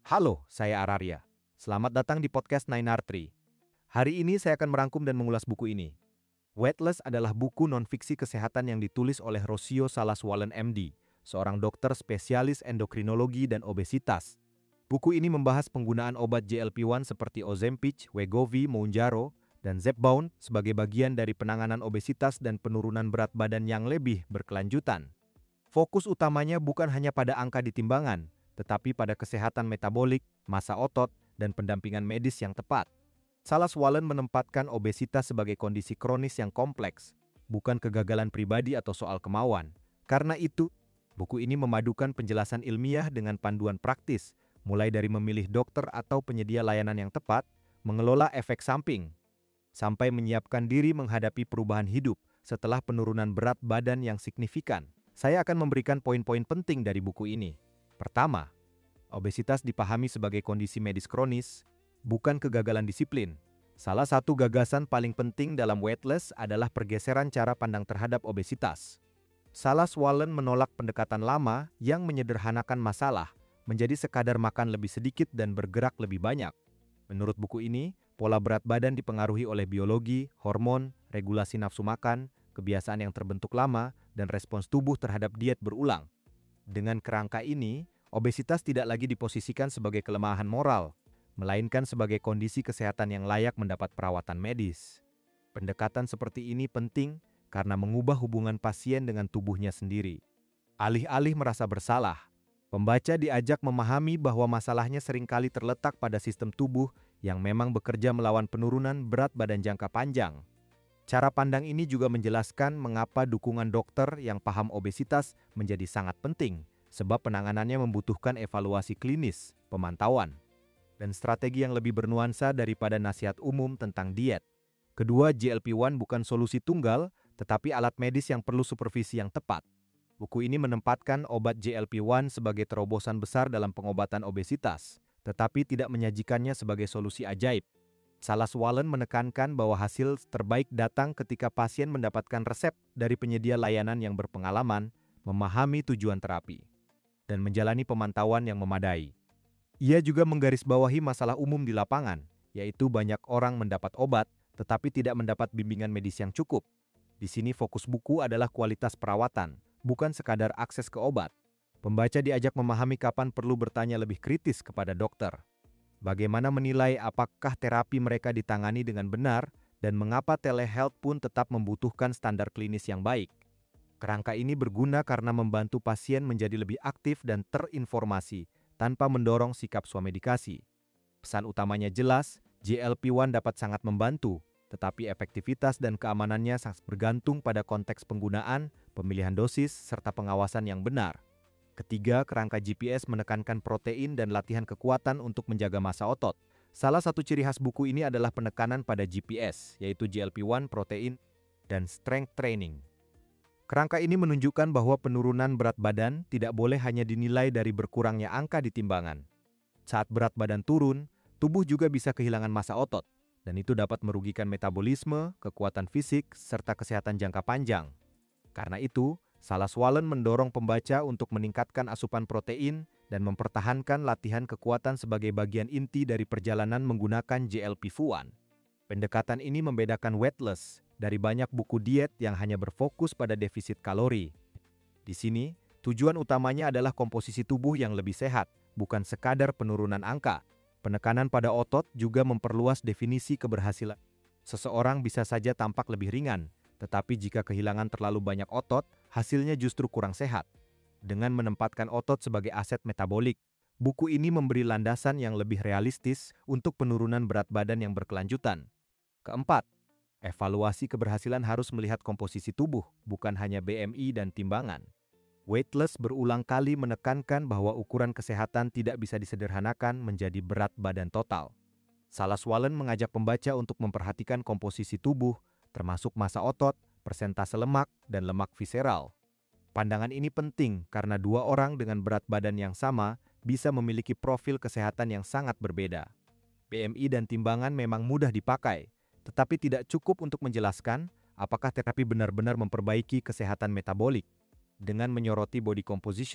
Halo, saya Araria. Selamat datang di podcast Nine Artery. Hari ini saya akan merangkum dan mengulas buku ini. Weightless adalah buku non-fiksi kesehatan yang ditulis oleh Rocio Salas-Wallen MD, seorang dokter spesialis endokrinologi dan obesitas. Buku ini membahas penggunaan obat GLP-1 seperti Ozempic, Wegovy, Mounjaro, dan Zepbound sebagai bagian dari penanganan obesitas dan penurunan berat badan yang lebih berkelanjutan. Fokus utamanya bukan hanya pada angka di timbangan, tetapi pada kesehatan metabolik, massa otot, dan pendampingan medis yang tepat. Salas-Wallen menempatkan obesitas sebagai kondisi kronis yang kompleks, bukan kegagalan pribadi atau soal kemauan. Karena itu, buku ini memadukan penjelasan ilmiah dengan panduan praktis, mulai dari memilih dokter atau penyedia layanan yang tepat, mengelola efek samping, sampai menyiapkan diri menghadapi perubahan hidup setelah penurunan berat badan yang signifikan. Saya akan memberikan poin-poin penting dari buku ini. Pertama, obesitas dipahami sebagai kondisi medis kronis, bukan kegagalan disiplin. Salah satu gagasan paling penting dalam Weightless adalah pergeseran cara pandang terhadap obesitas. Salas-Wallen menolak pendekatan lama yang menyederhanakan masalah menjadi sekadar makan lebih sedikit dan bergerak lebih banyak. Menurut buku ini, pola berat badan dipengaruhi oleh biologi, hormon, regulasi nafsu makan, kebiasaan yang terbentuk lama, dan respons tubuh terhadap diet berulang. Dengan kerangka ini, obesitas tidak lagi diposisikan sebagai kelemahan moral, melainkan sebagai kondisi kesehatan yang layak mendapat perawatan medis. Pendekatan seperti ini penting karena mengubah hubungan pasien dengan tubuhnya sendiri. Alih-alih merasa bersalah, pembaca diajak memahami bahwa masalahnya seringkali terletak pada sistem tubuh yang memang bekerja melawan penurunan berat badan jangka panjang. Cara pandang ini juga menjelaskan mengapa dukungan dokter yang paham obesitas menjadi sangat penting, sebab penanganannya membutuhkan evaluasi klinis, pemantauan, dan strategi yang lebih bernuansa daripada nasihat umum tentang diet. Kedua, GLP-1 bukan solusi tunggal, tetapi alat medis yang perlu supervisi yang tepat. Buku ini menempatkan obat GLP-1 sebagai terobosan besar dalam pengobatan obesitas, tetapi tidak menyajikannya sebagai solusi ajaib. Salas-Wallen menekankan bahwa hasil terbaik datang ketika pasien mendapatkan resep dari penyedia layanan yang berpengalaman, memahami tujuan terapi, dan menjalani pemantauan yang memadai. Ia juga menggarisbawahi masalah umum di lapangan, yaitu banyak orang mendapat obat, tetapi tidak mendapat bimbingan medis yang cukup. Di sini fokus buku adalah kualitas perawatan, bukan sekadar akses ke obat. Pembaca diajak memahami kapan perlu bertanya lebih kritis kepada dokter. Bagaimana menilai apakah terapi mereka ditangani dengan benar dan mengapa telehealth pun tetap membutuhkan standar klinis yang baik. Kerangka ini berguna karena membantu pasien menjadi lebih aktif dan terinformasi tanpa mendorong sikap swamedikasi. Pesan utamanya jelas, GLP-1 dapat sangat membantu, tetapi efektivitas dan keamanannya sangat bergantung pada konteks penggunaan, pemilihan dosis, serta pengawasan yang benar. Ketiga, kerangka GPS menekankan protein dan latihan kekuatan untuk menjaga massa otot. Salah satu ciri khas buku ini adalah penekanan pada GPS, yaitu GLP-1, protein, dan strength training. Kerangka ini menunjukkan bahwa penurunan berat badan tidak boleh hanya dinilai dari berkurangnya angka di timbangan. Saat berat badan turun, tubuh juga bisa kehilangan massa otot, dan itu dapat merugikan metabolisme, kekuatan fisik, serta kesehatan jangka panjang. Karena itu, Salas-Wallen mendorong pembaca untuk meningkatkan asupan protein dan mempertahankan latihan kekuatan sebagai bagian inti dari perjalanan menggunakan GLP-1. Pendekatan ini membedakan Weightless dari banyak buku diet yang hanya berfokus pada defisit kalori. Di sini, tujuan utamanya adalah komposisi tubuh yang lebih sehat, bukan sekadar penurunan angka. Penekanan pada otot juga memperluas definisi keberhasilan. Seseorang bisa saja tampak lebih ringan, tetapi jika kehilangan terlalu banyak otot, hasilnya justru kurang sehat. Dengan menempatkan otot sebagai aset metabolik, buku ini memberi landasan yang lebih realistis untuk penurunan berat badan yang berkelanjutan. Keempat, evaluasi keberhasilan harus melihat komposisi tubuh, bukan hanya BMI dan timbangan. Weightless berulang kali menekankan bahwa ukuran kesehatan tidak bisa disederhanakan menjadi berat badan total. Salas-Wallen mengajak pembaca untuk memperhatikan komposisi tubuh, termasuk massa otot, persentase lemak, dan lemak visceral. Pandangan ini penting karena dua orang dengan berat badan yang sama bisa memiliki profil kesehatan yang sangat berbeda. BMI dan timbangan memang mudah dipakai, tetapi tidak cukup untuk menjelaskan apakah terapi benar-benar memperbaiki kesehatan metabolik. Dengan menyoroti body composition,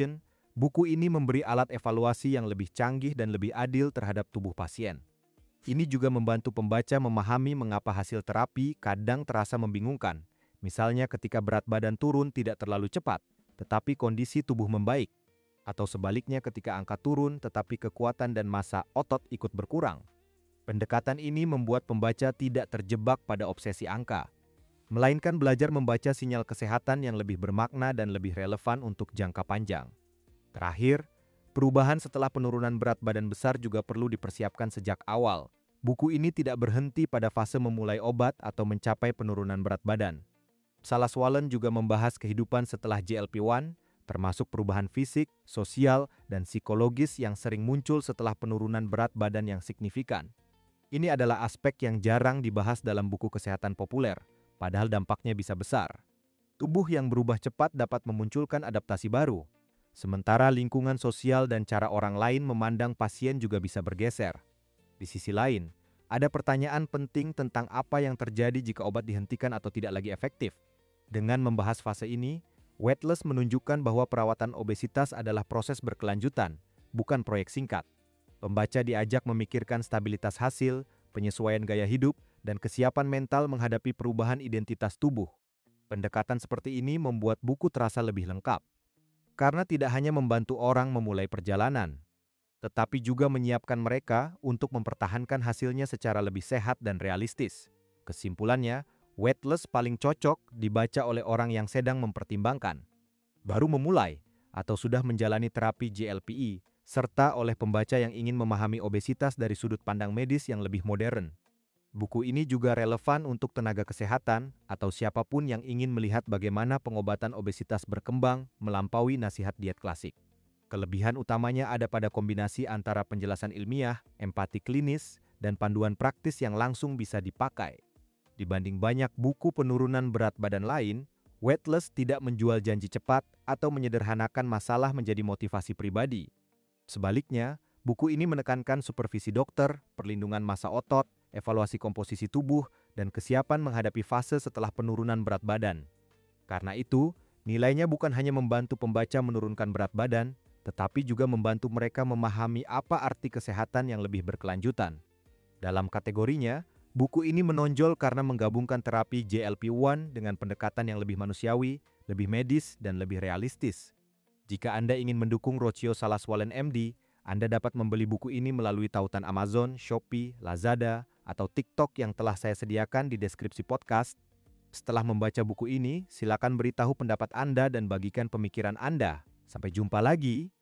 Buku ini memberi alat evaluasi yang lebih canggih dan lebih adil terhadap tubuh pasien. Ini juga membantu pembaca memahami mengapa hasil terapi kadang terasa membingungkan. Misalnya ketika berat badan turun tidak terlalu cepat, tetapi kondisi tubuh membaik. Atau sebaliknya ketika angka turun tetapi kekuatan dan massa otot ikut berkurang. Pendekatan ini membuat pembaca tidak terjebak pada obsesi angka, melainkan belajar membaca sinyal kesehatan yang lebih bermakna dan lebih relevan untuk jangka panjang. Terakhir, perubahan setelah penurunan berat badan besar juga perlu dipersiapkan sejak awal. Buku ini tidak berhenti pada fase memulai obat atau mencapai penurunan berat badan. Salas-Wallen juga membahas kehidupan setelah GLP-1, termasuk perubahan fisik, sosial, dan psikologis yang sering muncul setelah penurunan berat badan yang signifikan. Ini adalah aspek yang jarang dibahas dalam buku kesehatan populer, padahal dampaknya bisa besar. Tubuh yang berubah cepat dapat memunculkan adaptasi baru. Sementara lingkungan sosial dan cara orang lain memandang pasien juga bisa bergeser. Di sisi lain, ada pertanyaan penting tentang apa yang terjadi jika obat dihentikan atau tidak lagi efektif. Dengan membahas fase ini, Weightless menunjukkan bahwa perawatan obesitas adalah proses berkelanjutan, bukan proyek singkat. Pembaca diajak memikirkan stabilitas hasil, penyesuaian gaya hidup, dan kesiapan mental menghadapi perubahan identitas tubuh. Pendekatan seperti ini membuat buku terasa lebih lengkap. Karena tidak hanya membantu orang memulai perjalanan, tetapi juga menyiapkan mereka untuk mempertahankan hasilnya secara lebih sehat dan realistis. Kesimpulannya, Weightless paling cocok dibaca oleh orang yang sedang mempertimbangkan, baru memulai, atau sudah menjalani terapi GLP-1, serta oleh pembaca yang ingin memahami obesitas dari sudut pandang medis yang lebih modern. Buku ini juga relevan untuk tenaga kesehatan atau siapapun yang ingin melihat bagaimana pengobatan obesitas berkembang melampaui nasihat diet klasik. Kelebihan utamanya ada pada kombinasi antara penjelasan ilmiah, empati klinis, dan panduan praktis yang langsung bisa dipakai. Dibanding banyak buku penurunan berat badan lain, Weightless tidak menjual janji cepat atau menyederhanakan masalah menjadi motivasi pribadi. Sebaliknya, buku ini menekankan supervisi dokter, perlindungan massa otot, evaluasi komposisi tubuh, dan kesiapan menghadapi fase setelah penurunan berat badan. Karena itu, nilainya bukan hanya membantu pembaca menurunkan berat badan, tetapi juga membantu mereka memahami apa arti kesehatan yang lebih berkelanjutan. Dalam kategorinya, buku ini menonjol karena menggabungkan terapi GLP-1 dengan pendekatan yang lebih manusiawi, lebih medis, dan lebih realistis. Jika Anda ingin mendukung Rocio Salas-Wallen MD, Anda dapat membeli buku ini melalui tautan Amazon, Shopee, Lazada, atau TikTok yang telah saya sediakan di deskripsi podcast. Setelah membaca buku ini, silakan beritahu pendapat Anda dan bagikan pemikiran Anda. Sampai jumpa lagi.